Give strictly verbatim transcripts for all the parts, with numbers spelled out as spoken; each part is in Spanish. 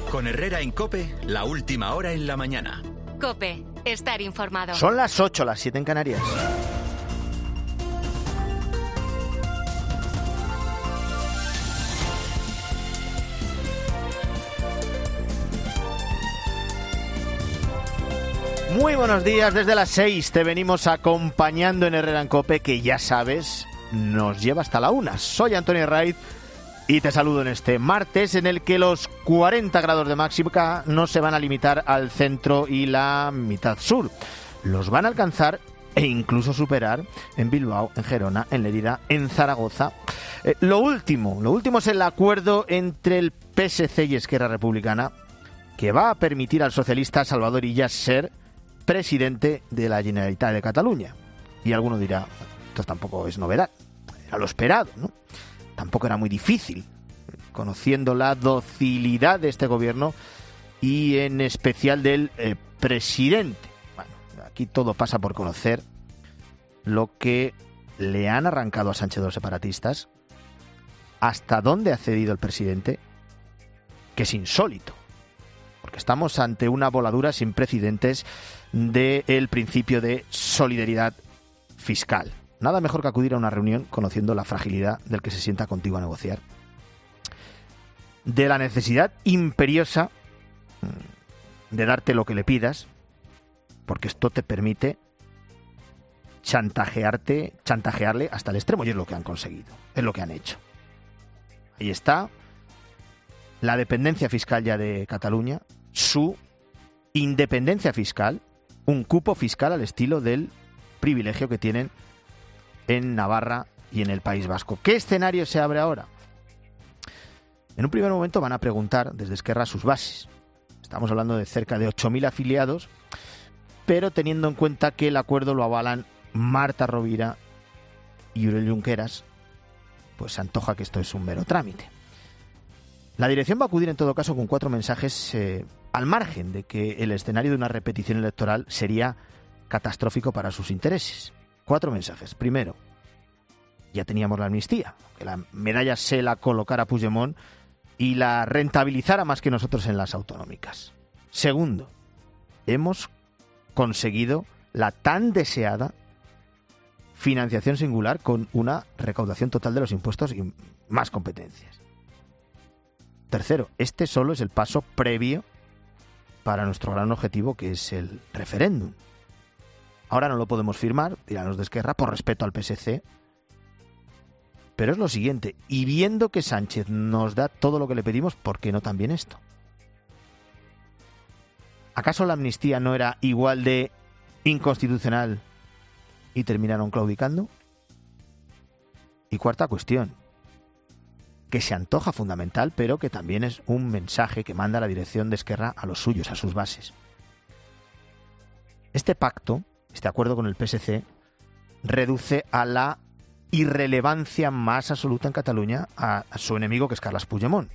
Con Herrera en COPE, la última hora en la mañana. COPE, estar informado. Son las ocho, las siete en Canarias. Muy buenos días, desde las seis te venimos acompañando en Herrera en COPE, que ya sabes, nos lleva hasta la una. Soy Antonio Raiz y te saludo en este martes en el que los cuarenta grados de máxima no se van a limitar al centro y la mitad sur. Los van a alcanzar e incluso superar en Bilbao, en Gerona, en Lérida, en Zaragoza. Eh, lo último, lo último es el acuerdo entre el P S C y Esquerra Republicana, que va a permitir al socialista Salvador Illa ser presidente de la Generalitat de Cataluña. Y alguno dirá, esto tampoco es novedad, era lo esperado, ¿no? Tampoco era muy difícil, conociendo la docilidad de este gobierno y en especial del eh, presidente. Bueno, aquí todo pasa por conocer lo que le han arrancado a Sánchez los separatistas, hasta dónde ha cedido el presidente, que es insólito, porque estamos ante una voladura sin precedentes del principio de solidaridad fiscal. Nada mejor que acudir a una reunión conociendo la fragilidad del que se sienta contigo a negociar, de la necesidad imperiosa de darte lo que le pidas, porque esto te permite chantajearte, chantajearle hasta el extremo, y es lo que han conseguido, es lo que han hecho. Ahí está la dependencia fiscal ya de Cataluña, su independencia fiscal, un cupo fiscal al estilo del privilegio que tienen en Navarra y en el País Vasco. ¿Qué escenario se abre ahora? En un primer momento van a preguntar desde Esquerra sus bases. Estamos hablando de cerca de ocho mil afiliados, pero teniendo en cuenta que el acuerdo lo avalan Marta Rovira y Oriol Junqueras, pues se antoja que esto es un mero trámite. La dirección va a acudir en todo caso con cuatro mensajes eh, al margen de que el escenario de una repetición electoral sería catastrófico para sus intereses. Cuatro mensajes. Primero, ya teníamos la amnistía, que la medalla se la colocara Puigdemont y la rentabilizara más que nosotros en las autonómicas. Segundo, hemos conseguido la tan deseada financiación singular con una recaudación total de los impuestos y más competencias. Tercero, este solo es el paso previo para nuestro gran objetivo, que es el referéndum. Ahora no lo podemos firmar, dirán los de Esquerra, por respeto al P S C. Pero es lo siguiente, y viendo que Sánchez nos da todo lo que le pedimos, ¿por qué no también esto? ¿Acaso la amnistía no era igual de inconstitucional y terminaron claudicando? Y cuarta cuestión, que se antoja fundamental, pero que también es un mensaje que manda la dirección de Esquerra a los suyos, a sus bases. Este pacto, este acuerdo con el P S C, reduce a la irrelevancia más absoluta en Cataluña a, a su enemigo, que es Carles Puigdemont.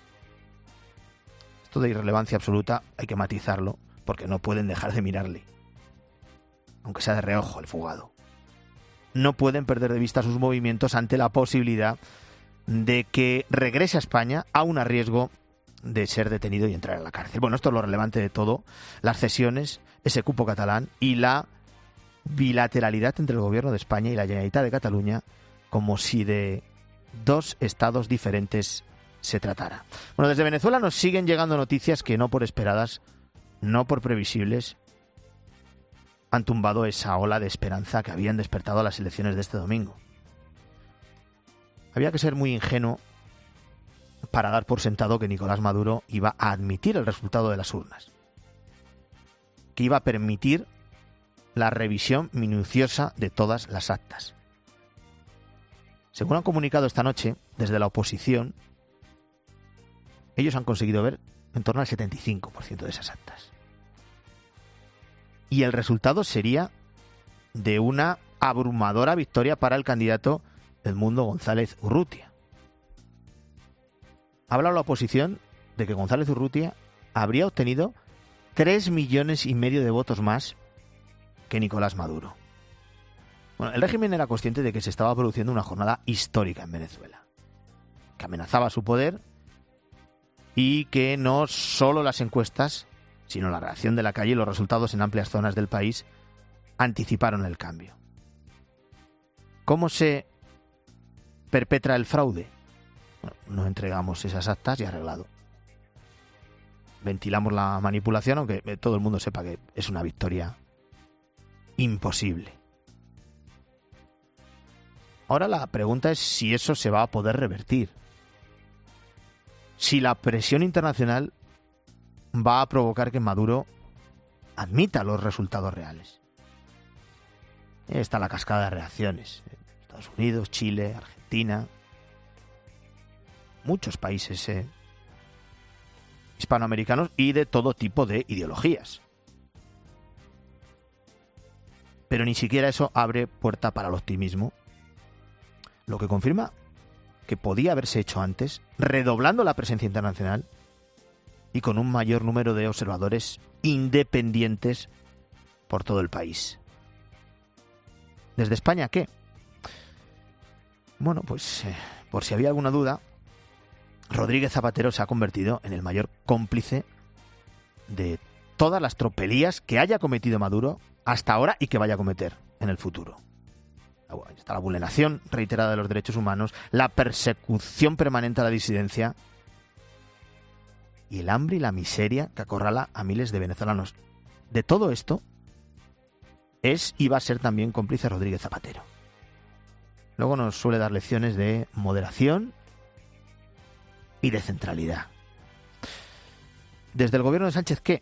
Esto de irrelevancia absoluta hay que matizarlo, porque no pueden dejar de mirarle, aunque sea de reojo el fugado. No pueden perder de vista sus movimientos ante la posibilidad de que regrese a España, aún a riesgo de ser detenido y entrar a la cárcel. Bueno, esto es lo relevante de todo, las cesiones, ese cupo catalán y la bilateralidad entre el gobierno de España y la Generalitat de Cataluña, como si de dos estados diferentes se tratara. Bueno, desde Venezuela nos siguen llegando noticias que, no por esperadas, no por previsibles, han tumbado esa ola de esperanza que habían despertado a las elecciones de este domingo. Había que ser muy ingenuo para dar por sentado que Nicolás Maduro iba a admitir el resultado de las urnas, que iba a permitir la revisión minuciosa de todas las actas. Según han comunicado esta noche desde la oposición, ellos han conseguido ver en torno al setenta y cinco por ciento de esas actas. Y el resultado sería de una abrumadora victoria para el candidato Edmundo González Urrutia. Ha hablado la oposición de que González Urrutia habría obtenido tres millones y medio de votos más que Nicolás Maduro. Bueno, el régimen era consciente de que se estaba produciendo una jornada histórica en Venezuela, que amenazaba su poder y que no solo las encuestas, sino la reacción de la calle y los resultados en amplias zonas del país anticiparon el cambio. ¿Cómo se perpetra el fraude? Bueno, nos entregamos esas actas y arreglado. Ventilamos la manipulación, aunque todo el mundo sepa que es una victoria imposible. Ahora la pregunta es si eso se va a poder revertir. Si la presión internacional va a provocar que Maduro admita los resultados reales. Está la cascada de reacciones. Estados Unidos, Chile, Argentina, muchos países eh, hispanoamericanos y de todo tipo de ideologías. Pero ni siquiera eso abre puerta para el optimismo, lo que confirma que podía haberse hecho antes, redoblando la presencia internacional y con un mayor número de observadores independientes por todo el país. ¿Desde España qué? Bueno, pues eh, por si había alguna duda, Rodríguez Zapatero se ha convertido en el mayor cómplice de todas las tropelías que haya cometido Maduro hasta ahora y que vaya a cometer en el futuro. Está la vulneración reiterada de los derechos humanos, la persecución permanente a la disidencia y el hambre y la miseria que acorrala a miles de venezolanos. De todo esto es y va a ser también cómplice Rodríguez Zapatero. Luego nos suele dar lecciones de moderación y de centralidad. Desde el gobierno de Sánchez, ¿qué?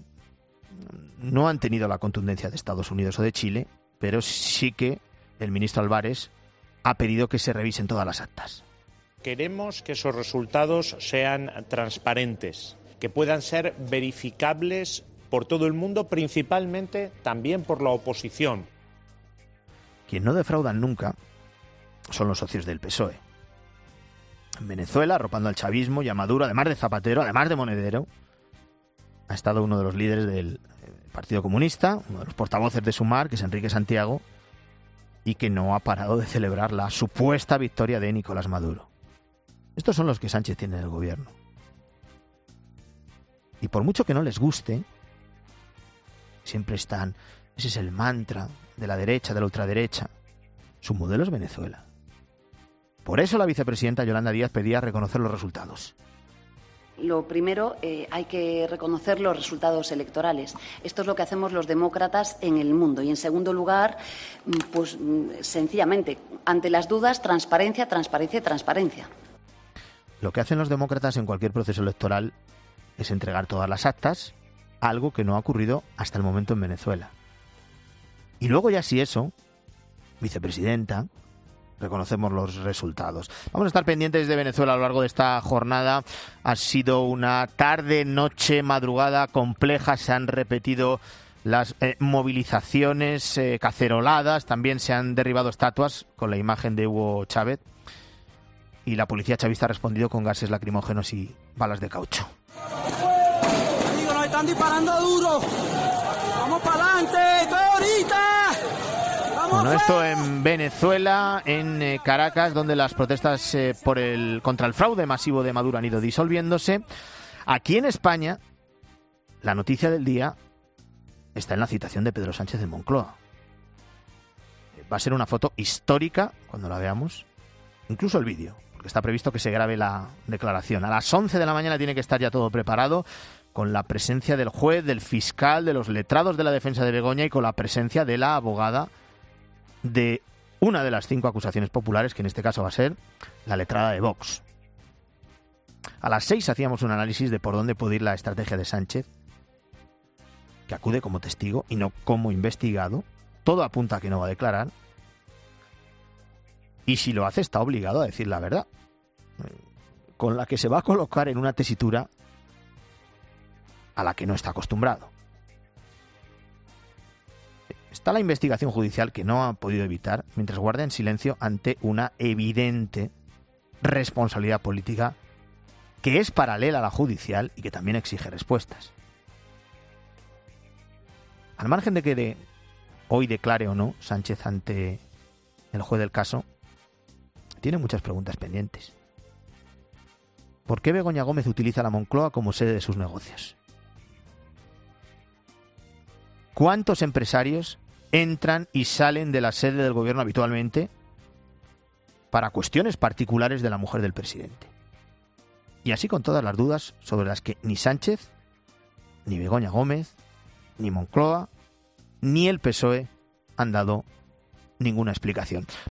No han tenido la contundencia de Estados Unidos o de Chile, pero sí que el ministro Álvarez ha pedido que se revisen todas las actas. Queremos que esos resultados sean transparentes, que puedan ser verificables por todo el mundo, principalmente también por la oposición. Quien no defraudan nunca son los socios del P S O E. En Venezuela, arropando al chavismo y a Maduro, además de Zapatero, además de Monedero, ha estado uno de los líderes del Partido Comunista, uno de los portavoces de Sumar, que es Enrique Santiago, y que no ha parado de celebrar la supuesta victoria de Nicolás Maduro. Estos son los que Sánchez tiene en el gobierno. Y por mucho que no les guste, siempre están, ese es el mantra de la derecha, de la ultraderecha, su modelo es Venezuela. Por eso la vicepresidenta Yolanda Díaz pedía reconocer los resultados. Lo primero, eh, hay que reconocer los resultados electorales. Esto es lo que hacemos los demócratas en el mundo. Y, en segundo lugar, pues sencillamente, ante las dudas, transparencia, transparencia y transparencia. Lo que hacen los demócratas en cualquier proceso electoral es entregar todas las actas, algo que no ha ocurrido hasta el momento en Venezuela. Y luego ya si eso, vicepresidenta, reconocemos los resultados. Vamos a estar pendientes de Venezuela a lo largo de esta jornada. Ha sido una tarde, noche, madrugada compleja. Se han repetido las eh, movilizaciones, eh, caceroladas. También se han derribado estatuas con la imagen de Hugo Chávez. Y la policía chavista ha respondido con gases lacrimógenos y balas de caucho. Amigos, nos están disparando duro. Vamos para adelante, estoy ahorita. Bueno, esto en Venezuela, en eh, Caracas, donde las protestas eh, por el contra el fraude masivo de Maduro han ido disolviéndose. Aquí en España, la noticia del día está en la citación de Pedro Sánchez de Moncloa. Va a ser una foto histórica cuando la veamos, incluso el vídeo, porque está previsto que se grabe la declaración. A las once de la mañana tiene que estar ya todo preparado, con la presencia del juez, del fiscal, de los letrados de la defensa de Begoña y con la presencia de la abogada de una de las cinco acusaciones populares, que en este caso va a ser la letrada de Vox. A las seis hacíamos un análisis de por dónde puede ir la estrategia de Sánchez, que acude como testigo y no como investigado. Todo apunta a que no va a declarar. Y si lo hace, está obligado a decir la verdad, con la que se va a colocar en una tesitura a la que no está acostumbrado. Está la investigación judicial que no ha podido evitar, mientras guarda en silencio ante una evidente responsabilidad política que es paralela a la judicial y que también exige respuestas. Al margen de que de hoy declare o no Sánchez ante el juez del caso, tiene muchas preguntas pendientes. ¿Por qué Begoña Gómez utiliza la Moncloa como sede de sus negocios? ¿Cuántos empresarios entran y salen de la sede del gobierno habitualmente para cuestiones particulares de la mujer del presidente? Y así con todas las dudas sobre las que ni Sánchez, ni Begoña Gómez, ni Moncloa, ni el P S O E han dado ninguna explicación.